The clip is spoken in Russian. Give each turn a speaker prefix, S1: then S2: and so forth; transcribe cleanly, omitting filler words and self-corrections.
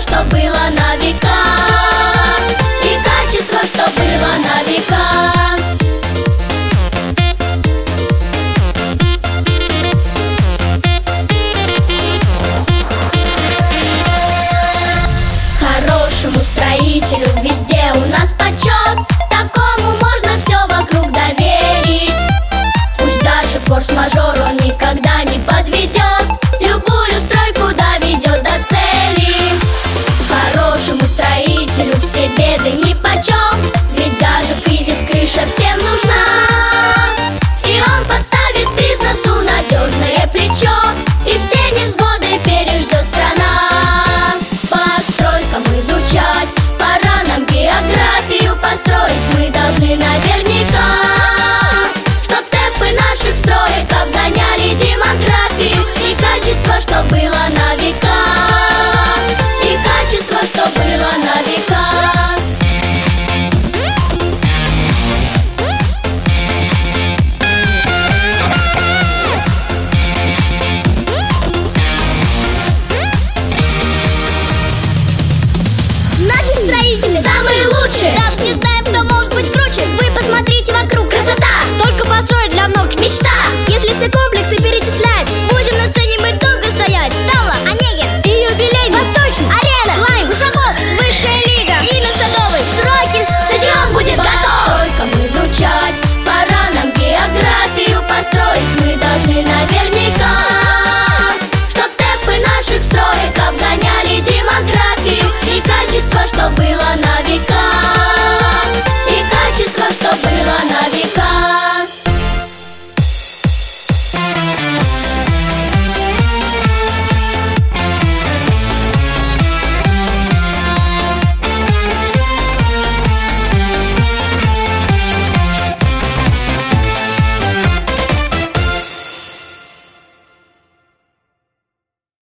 S1: что было на века, и качество, что было на века. Хорошему строителю везде у нас почет, такому можно все вокруг доверить. Пусть даже форс-мажор он никогда не подведет, любую стройку доведет до цели. Хорошему строителю все беды нипочем, ведь даже в кризис крыша всем нужна. И он подставит бизнесу надежное плечо, и все невзгоды переждет страна. Постройкам изучать, пора нам географию построить мы должны наверняка, чтоб темпы наших строек обгоняли демографию, и качество, что было на века, и качество, что было на века. Наши строители самые лучшие, даже не знаю.